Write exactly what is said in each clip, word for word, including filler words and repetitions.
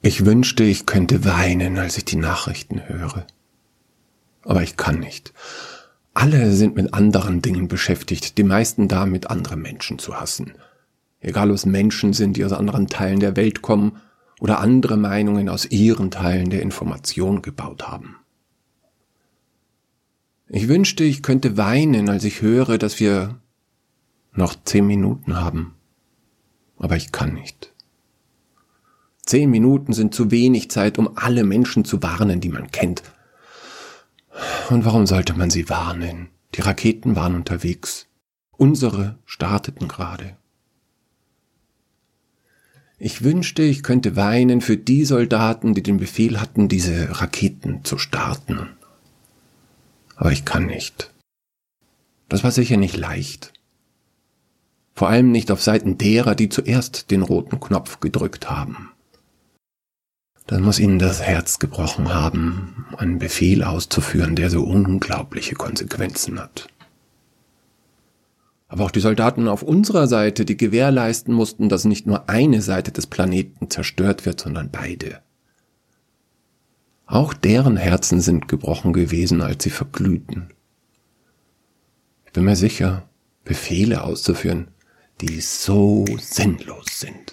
Ich wünschte, ich könnte weinen, als ich die Nachrichten höre. Aber ich kann nicht. Alle sind mit anderen Dingen beschäftigt, die meisten damit, andere Menschen zu hassen. Egal, ob es Menschen sind, die aus anderen Teilen der Welt kommen oder andere Meinungen aus ihren Teilen der Information gebaut haben. Ich wünschte, ich könnte weinen, als ich höre, dass wir noch zehn Minuten haben. Aber ich kann nicht. Zehn Minuten sind zu wenig Zeit, um alle Menschen zu warnen, die man kennt. Und warum sollte man sie warnen? Die Raketen waren unterwegs. Unsere starteten gerade. Ich wünschte, ich könnte weinen für die Soldaten, die den Befehl hatten, diese Raketen zu starten. Aber ich kann nicht. Das war sicher nicht leicht. Vor allem nicht auf Seiten derer, die zuerst den roten Knopf gedrückt haben. Dann muss ihnen das Herz gebrochen haben, einen Befehl auszuführen, der so unglaubliche Konsequenzen hat. Aber auch die Soldaten auf unserer Seite, die gewährleisten mussten, dass nicht nur eine Seite des Planeten zerstört wird, sondern beide. Auch deren Herzen sind gebrochen gewesen, als sie verglühten. Ich bin mir sicher, Befehle auszuführen, die so sinnlos sind.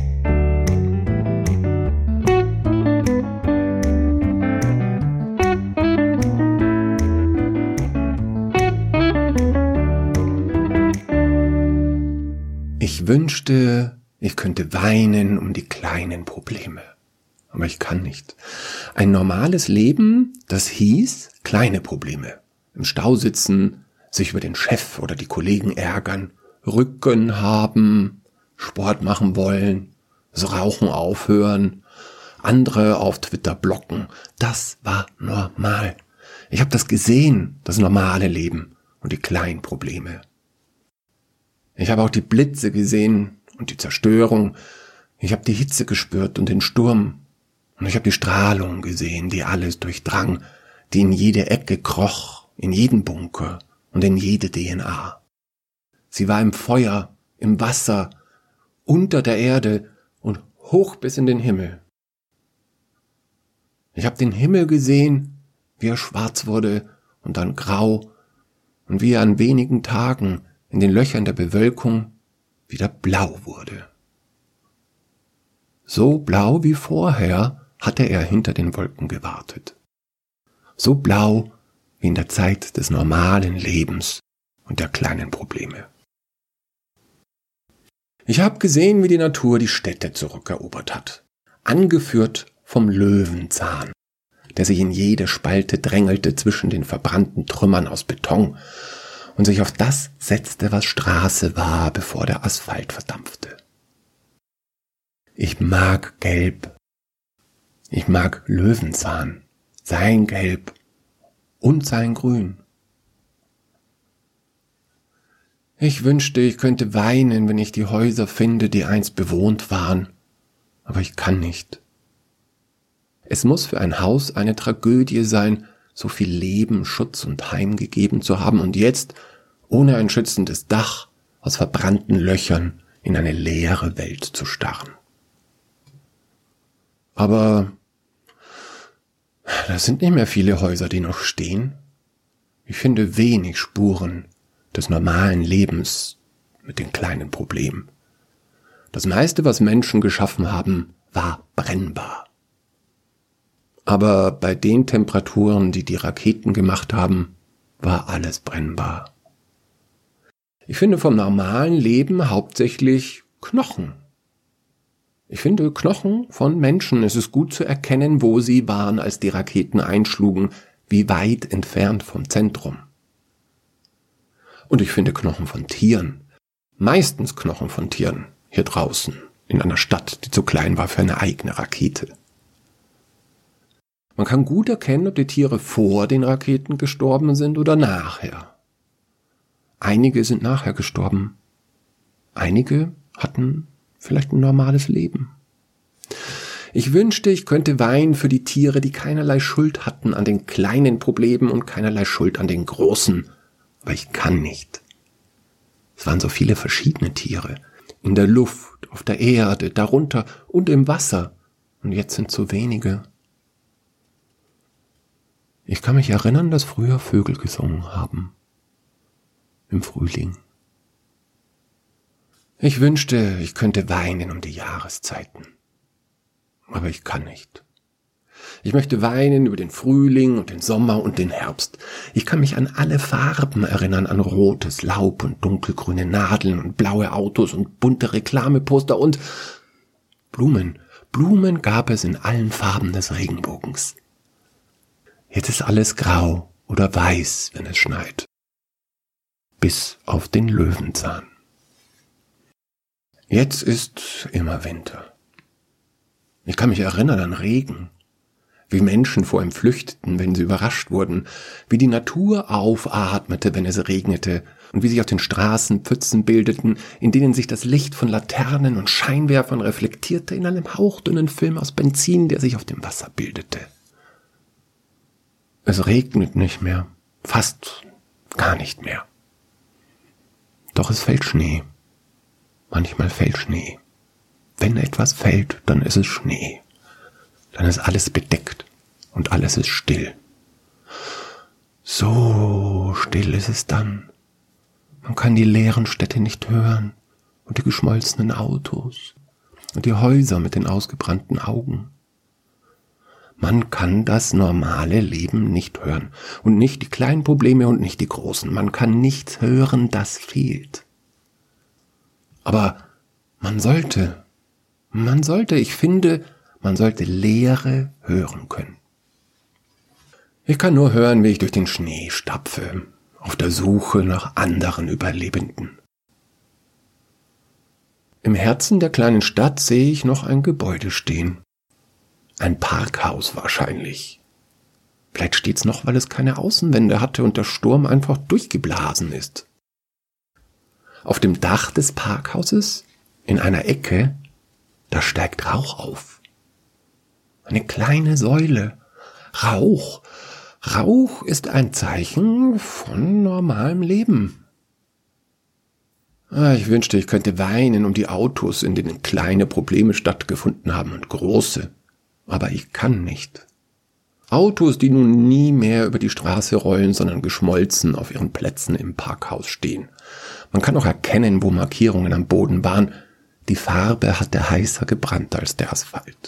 Ich wünschte, ich könnte weinen um die kleinen Probleme. Aber ich kann nicht. Ein normales Leben, das hieß kleine Probleme. Im Stau sitzen, sich über den Chef oder die Kollegen ärgern, Rücken haben, Sport machen wollen, das Rauchen aufhören, andere auf Twitter blocken. Das war normal. Ich habe das gesehen, das normale Leben und die kleinen Probleme. Ich habe auch die Blitze gesehen und die Zerstörung. Ich habe die Hitze gespürt und den Sturm. Und ich habe die Strahlung gesehen, die alles durchdrang, die in jede Ecke kroch, in jeden Bunker und in jede D N A. Sie war im Feuer, im Wasser, unter der Erde und hoch bis in den Himmel. Ich habe den Himmel gesehen, wie er schwarz wurde und dann grau und wie er an wenigen Tagen in den Löchern der Bewölkung wieder blau wurde. So blau wie vorher hatte er hinter den Wolken gewartet. So blau wie in der Zeit des normalen Lebens und der kleinen Probleme. Ich habe gesehen, wie die Natur die Städte zurückerobert hat, angeführt vom Löwenzahn, der sich in jede Spalte drängelte zwischen den verbrannten Trümmern aus Beton und sich auf das setzte, was Straße war, bevor der Asphalt verdampfte. Ich mag Gelb. Ich mag Löwenzahn, sein Gelb und sein Grün. Ich wünschte, ich könnte weinen, wenn ich die Häuser finde, die einst bewohnt waren, aber ich kann nicht. Es muss für ein Haus eine Tragödie sein, so viel Leben, Schutz und Heim gegeben zu haben und jetzt, ohne ein schützendes Dach, aus verbrannten Löchern in eine leere Welt zu starren. Aber das sind nicht mehr viele Häuser, die noch stehen. Ich finde wenig Spuren des normalen Lebens mit den kleinen Problemen. Das meiste, was Menschen geschaffen haben, war brennbar. Aber bei den Temperaturen, die die Raketen gemacht haben, war alles brennbar. Ich finde vom normalen Leben hauptsächlich Knochen. Ich finde Knochen von Menschen. Es ist gut zu erkennen, wo sie waren, als die Raketen einschlugen, wie weit entfernt vom Zentrum. Und ich finde Knochen von Tieren. Meistens Knochen von Tieren hier draußen, in einer Stadt, die zu klein war für eine eigene Rakete. Man kann gut erkennen, ob die Tiere vor den Raketen gestorben sind oder nachher. Einige sind nachher gestorben. Einige hatten vielleicht ein normales Leben. Ich wünschte, ich könnte weinen für die Tiere, die keinerlei Schuld hatten an den kleinen Problemen und keinerlei Schuld an den großen. Aber ich kann nicht. Es waren so viele verschiedene Tiere. In der Luft, auf der Erde, darunter und im Wasser. und jetzt sind zu wenige. Ich kann mich erinnern, dass früher Vögel gesungen haben. Im Frühling. Ich wünschte, ich könnte weinen um die Jahreszeiten. Aber ich kann nicht. Ich möchte weinen über den Frühling und den Sommer und den Herbst. Ich kann mich an alle Farben erinnern, an rotes Laub und dunkelgrüne Nadeln und blaue Autos und bunte Reklameposter und Blumen. Blumen gab es in allen Farben des Regenbogens. Jetzt ist alles grau oder weiß, wenn es schneit. Bis auf den Löwenzahn. Jetzt ist immer Winter. Ich kann mich erinnern an Regen, wie Menschen vor ihm flüchteten, wenn sie überrascht wurden, wie die Natur aufatmete, wenn es regnete, und wie sich auf den Straßen Pfützen bildeten, in denen sich das Licht von Laternen und Scheinwerfern reflektierte in einem hauchdünnen Film aus Benzin, der sich auf dem Wasser bildete. Es regnet nicht mehr, fast gar nicht mehr. Doch es fällt Schnee. Manchmal fällt Schnee. Wenn etwas fällt, dann ist es Schnee. Dann ist alles bedeckt und alles ist still. So still ist es dann. Man kann die leeren Städte nicht hören und die geschmolzenen Autos und die Häuser mit den ausgebrannten Augen. Man kann das normale Leben nicht hören und nicht die kleinen Probleme und nicht die großen. Man kann nichts hören, das fehlt. Aber man sollte, man sollte, ich finde, man sollte Leere hören können. Ich kann nur hören, wie ich durch den Schnee stapfe, auf der Suche nach anderen Überlebenden. Im Herzen der kleinen Stadt sehe ich noch ein Gebäude stehen. Ein Parkhaus wahrscheinlich. Vielleicht steht's noch, weil es keine Außenwände hatte und der Sturm einfach durchgeblasen ist. Auf dem Dach des Parkhauses, in einer Ecke, da steigt Rauch auf. Eine kleine Säule. Rauch. Rauch ist ein Zeichen von normalem Leben. Ah, ich wünschte, ich könnte weinen um die Autos, in denen kleine Probleme stattgefunden haben und große. Aber ich kann nicht. Autos, die nun nie mehr über die Straße rollen, sondern geschmolzen auf ihren Plätzen im Parkhaus stehen. Man kann auch erkennen, wo Markierungen am Boden waren. Die Farbe hatte heißer gebrannt als der Asphalt.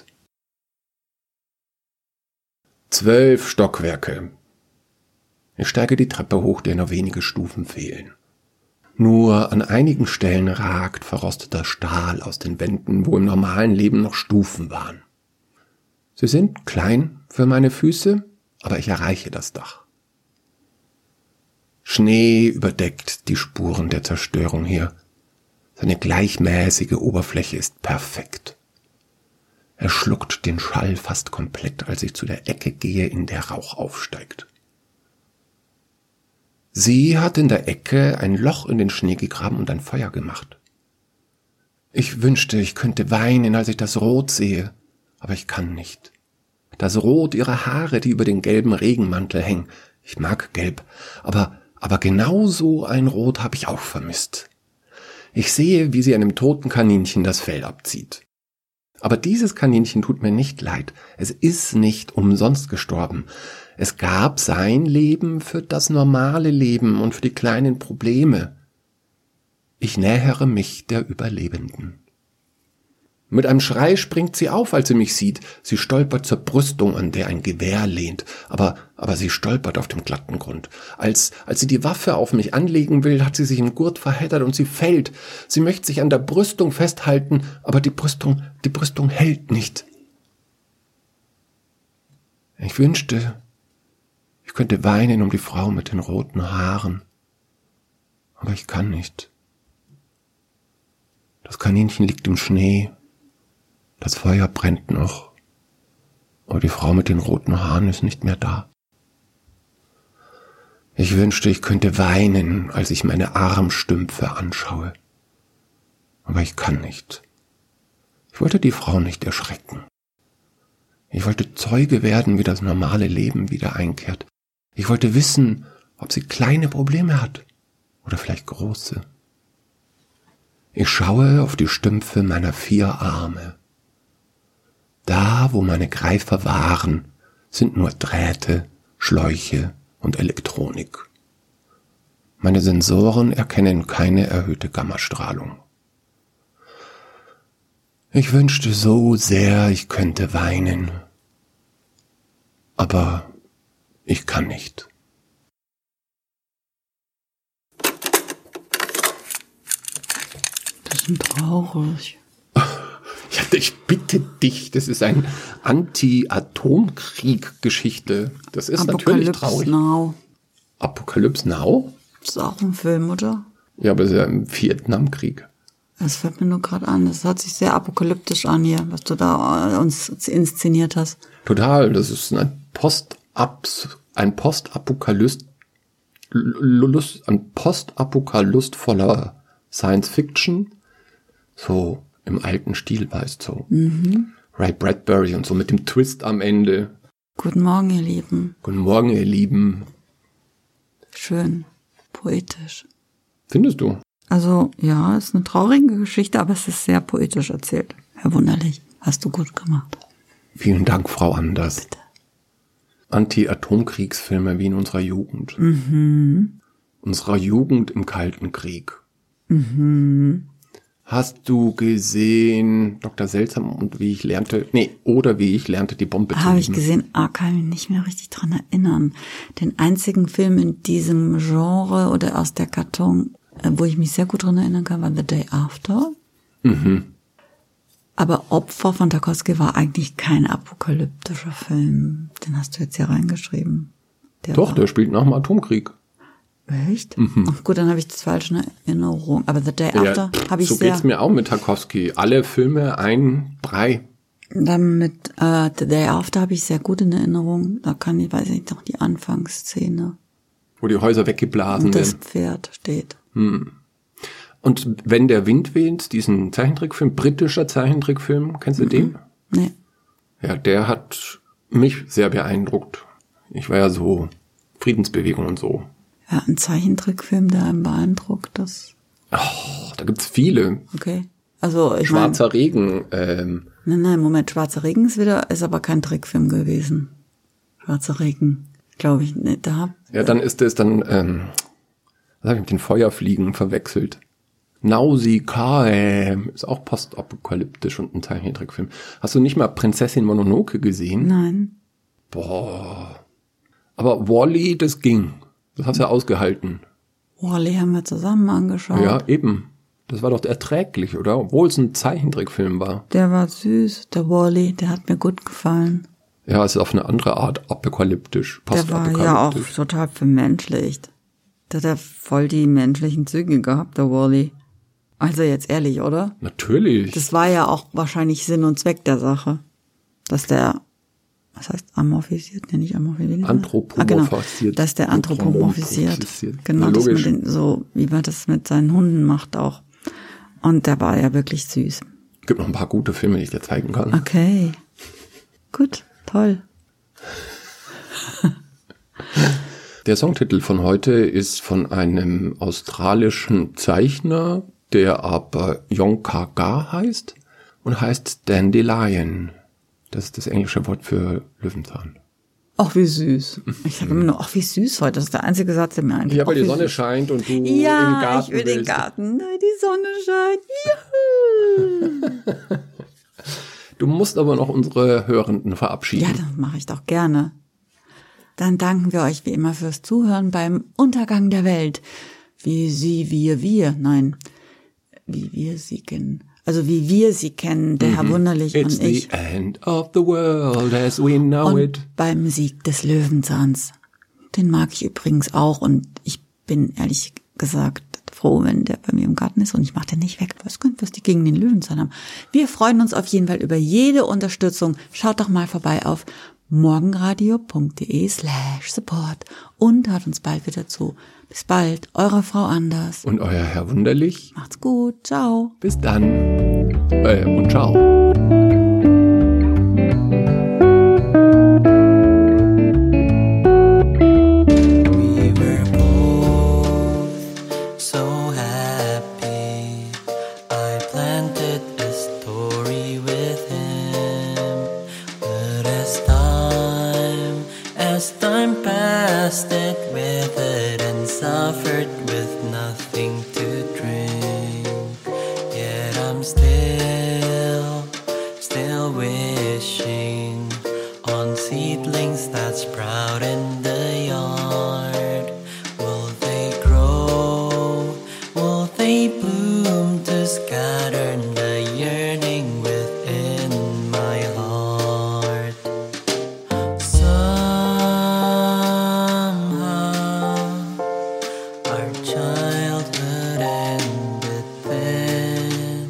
Zwölf Stockwerke. Ich steige die Treppe hoch, der nur wenige Stufen fehlen. Nur an einigen Stellen ragt verrosteter Stahl aus den Wänden, wo im normalen Leben noch Stufen waren. Sie sind klein für meine Füße, aber ich erreiche das Dach. Schnee überdeckt die Spuren der Zerstörung hier. Seine gleichmäßige Oberfläche ist perfekt. Er schluckt den Schall fast komplett, als ich zu der Ecke gehe, in der Rauch aufsteigt. Sie hat in der Ecke ein Loch in den Schnee gegraben und ein Feuer gemacht. Ich wünschte, ich könnte weinen, als ich das Rot sehe, aber ich kann nicht. Das Rot ihrer Haare, die über den gelben Regenmantel hängen. Ich mag Gelb, aber, aber genau so ein Rot habe ich auch vermisst. Ich sehe, wie sie einem toten Kaninchen das Fell abzieht. Aber dieses Kaninchen tut mir nicht leid. Es ist nicht umsonst gestorben. Es gab sein Leben für das normale Leben und für die kleinen Probleme. Ich nähere mich der Überlebenden. Mit einem Schrei springt sie auf, als sie mich sieht. Sie stolpert zur Brüstung, an der ein Gewehr lehnt. Aber, aber sie stolpert auf dem glatten Grund. Als, als sie die Waffe auf mich anlegen will, hat sie sich im Gurt verheddert und sie fällt. Sie möchte sich an der Brüstung festhalten, aber die Brüstung, die Brüstung hält nicht. Ich wünschte, ich könnte weinen um die Frau mit den roten Haaren. Aber ich kann nicht. Das Kaninchen liegt im Schnee. Das Feuer brennt noch, aber die Frau mit den roten Haaren ist nicht mehr da. Ich wünschte, ich könnte weinen, als ich meine Armstümpfe anschaue. Aber ich kann nicht. Ich wollte die Frau nicht erschrecken. Ich wollte Zeuge werden, wie das normale Leben wieder einkehrt. Ich wollte wissen, ob sie kleine Probleme hat oder vielleicht große. Ich schaue auf die Stümpfe meiner vier Arme. Da, wo meine Greifer waren, sind nur Drähte, Schläuche und Elektronik. Meine Sensoren erkennen keine erhöhte Gammastrahlung. Ich wünschte so sehr, ich könnte weinen. Aber ich kann nicht. Das ist traurig. Ja, ich bitte dich, das ist ein Anti-Atomkrieg-Geschichte. Das ist natürlich traurig. Now. Apocalypse Now? Das ist auch ein Film, oder? Ja, aber es ist ja im Vietnamkrieg. Das fällt mir nur gerade an. Das hört sich sehr apokalyptisch an hier, was du da uns inszeniert hast. Total, das ist ein Post-Abs, ein Postapokalyst, Lust, ein Postapokalystvoller Science-Fiction, so im alten Stil, weißt du. So. Mhm. Ray Bradbury und so mit dem Twist am Ende. Guten Morgen, ihr Lieben. Guten Morgen, ihr Lieben. Schön, poetisch. Findest du? Also, ja, es ist eine traurige Geschichte, aber es ist sehr poetisch erzählt. Herr Wunderlich, hast du gut gemacht. Vielen Dank, Frau Anders. Bitte. Anti-Atomkriegsfilme wie in unserer Jugend. Mhm. Unserer Jugend im Kalten Krieg. Mhm. Hast du gesehen Doktor Seltsam und wie ich lernte, nee, oder wie ich lernte, die Bombe zu lieben? Habe ich gesehen, ah, kann mich nicht mehr richtig dran erinnern. Den einzigen Film in diesem Genre oder aus der Karton, wo ich mich sehr gut dran erinnern kann, war The Day After. Mhm. Aber Opfer von Tarkovsky war eigentlich kein apokalyptischer Film. Den hast du jetzt hier reingeschrieben. Der Doch, war, der spielt nach dem Atomkrieg. echt? Mhm. Ach gut, dann habe ich das falsch in Erinnerung. Aber The Day After Ja, habe ich so sehr... So geht's mir auch mit Tarkovsky. Alle Filme, ein, drei. Dann mit äh, The Day After habe ich sehr gut in Erinnerung. Da kann ich, weiß ich nicht, noch die Anfangsszene. Wo die Häuser weggeblasen Und das werden. Pferd steht. Hm. Und Wenn der Wind weht, diesen Zeichentrickfilm, britischer Zeichentrickfilm, kennst du mhm. den? Nee. Ja, der hat mich sehr beeindruckt. Ich war ja so Friedensbewegung und so. Ja, ein Zeichentrickfilm, der einen beeindruckt, das... Oh, da gibt's viele. Okay. Also ich Schwarzer mein, Regen. Ähm, nein, nein, Moment, Schwarzer Regen ist wieder, ist aber kein Trickfilm gewesen. Schwarzer Regen, glaube ich, ne, da. Ja, dann ist es dann, ähm, was habe ich mit den Feuerfliegen verwechselt? Nausicaa ist auch postapokalyptisch und ein Zeichentrickfilm. Hast du nicht mal Prinzessin Mononoke gesehen? Nein. Boah. Aber Wall-E, das ging. Das hast du ja ausgehalten. Wall-E haben wir zusammen angeschaut. Ja, eben. Das war doch erträglich, oder? Obwohl es ein Zeichentrickfilm war. Der war süß, der Wall-E, der hat mir gut gefallen. Ja, es ist auf eine andere Art apokalyptisch, postapokalyptisch. Der war ja auch total vermenschlicht. Der hat ja voll die menschlichen Züge gehabt, der Wall-E. Also jetzt ehrlich, oder? Natürlich. Das war ja auch wahrscheinlich Sinn und Zweck der Sache. Dass der, was heißt amorphisiert? Nee, nicht amorphisiert. Anthropomorphisiert. Ah, genau. Dass der anthropomorphisiert. Genau, ja, dass man den so, wie man das mit seinen Hunden macht auch. Und der war ja wirklich süß. Gibt noch ein paar gute Filme, die ich dir zeigen kann. Okay. Gut, toll. Der Songtitel von heute ist von einem australischen Zeichner, der aber Yongka Ga heißt und heißt Dandelion. Das ist das englische Wort für Löwenzahn. Ach, wie süß. Ich sage immer nur, ach, wie süß heute. Das ist der einzige Satz, der mir einfällt. Ja, weil ach, die Sonne süß. scheint und du ja, im Garten ich will willst. den Garten. Die Sonne scheint. Juhu. Du musst aber noch unsere Hörenden verabschieden. Ja, das mache ich doch gerne. Dann danken wir euch wie immer fürs Zuhören beim Untergang der Welt. Wie sie, wir, wir. Nein, wie wir sie kennen. Also wie wir sie kennen, der Herr Wunderlich It's und ich. the end of the world as we know und it. Beim Sieg des Löwenzahns. Den mag ich übrigens auch und ich bin ehrlich gesagt froh, wenn der bei mir im Garten ist und ich mache den nicht weg. Was könnte, was die gegen den Löwenzahn haben. Wir freuen uns auf jeden Fall über jede Unterstützung. Schaut doch mal vorbei auf morgenradio.de slash support und hört uns bald wieder zu. Bis bald, eure Frau Anders. Und euer Herr Wunderlich. Macht's gut, ciao. Bis dann. Äh, und ciao. We were both so happy. I planted a story with him. But as time, as time passed, it withered and suffered with nothing to drink. Yet I'm still, still wishing on seedlings that sprout in the yard. Will they grow? Will they bloom to scatter the yearning within my heart? Somehow our childhood ended then.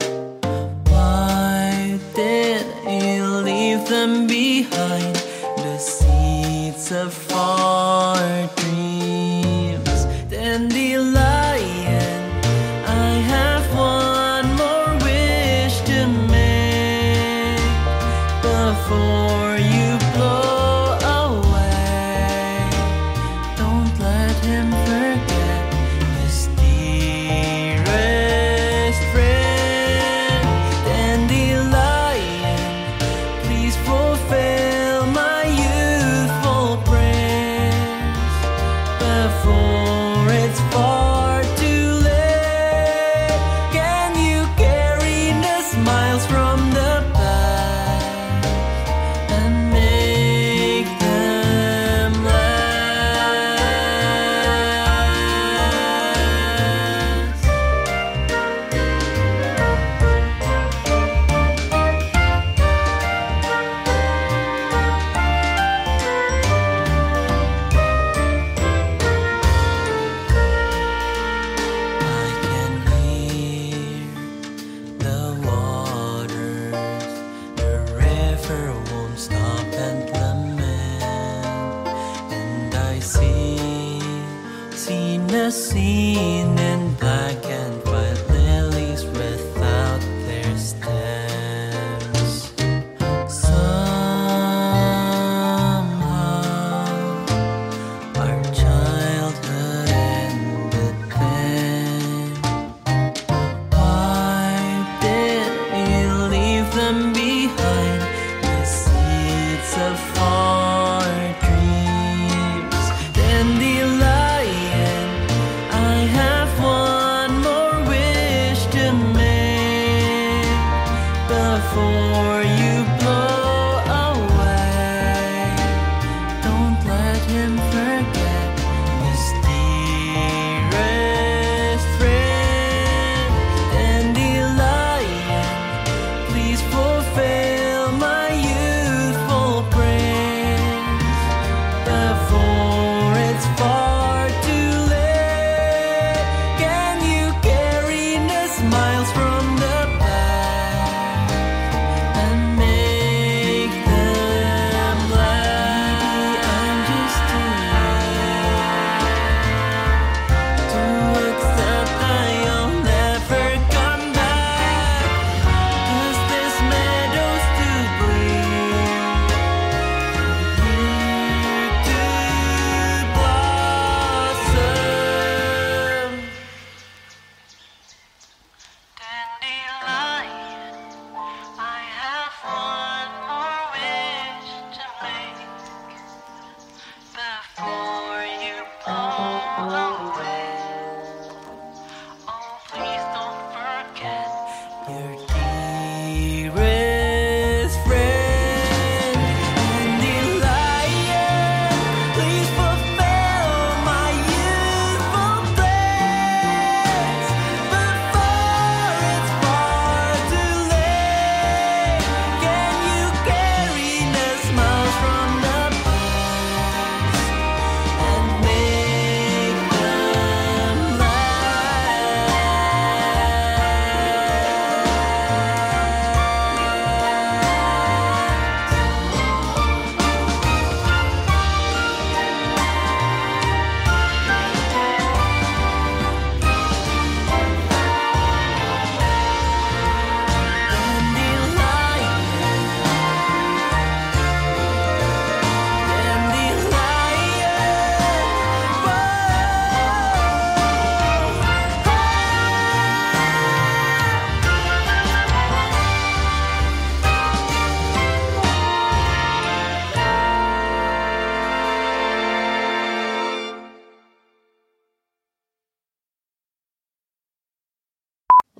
Why did he leave them behind? The seeds of our dreams. Dandelion, I have one more wish to make before you blow away. Don't let him forget his dearest friend. Dandelion, please fulfill my youthful prayers before it's far too late. Can you carry the smiles from the past and make them last? I can hear the waters, the river won't stop and lament. And I see, seen a scene in black and white lilies without their stems. Somehow our childhood ended then. Why did he leave them behind? The seeds of our dreams. Dandelion, I have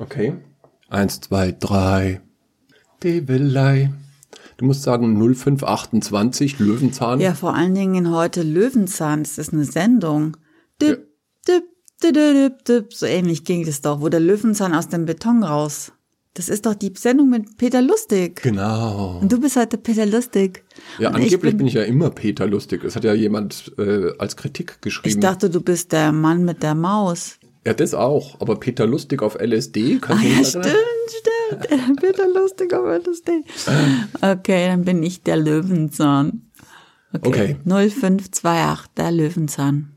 Okay. Eins, zwei, drei. Develei. Du musst sagen null fünf achtundzwanzig, Löwenzahn. Ja, vor allen Dingen heute Löwenzahn, das ist eine Sendung. Dip, Ja. dip, dip, dip, dip. So ähnlich ging das doch, wo der Löwenzahn aus dem Beton raus. Das ist doch die Sendung mit Peter Lustig. Genau. Und du bist heute Peter Lustig. Ja, Und angeblich ich bin, bin, ich ja immer Peter Lustig. Es hat ja jemand äh, als Kritik geschrieben. ich dachte, du bist der Mann mit der Maus. Ja, das auch. Aber Peter Lustig auf L S D, Ah kannst du ja, nicht stimmt, erinnern? stimmt. Peter Lustig, aber lustig. Okay, dann bin ich der Löwenzahn. Okay. Okay. null fünf zwei acht, der Löwenzahn.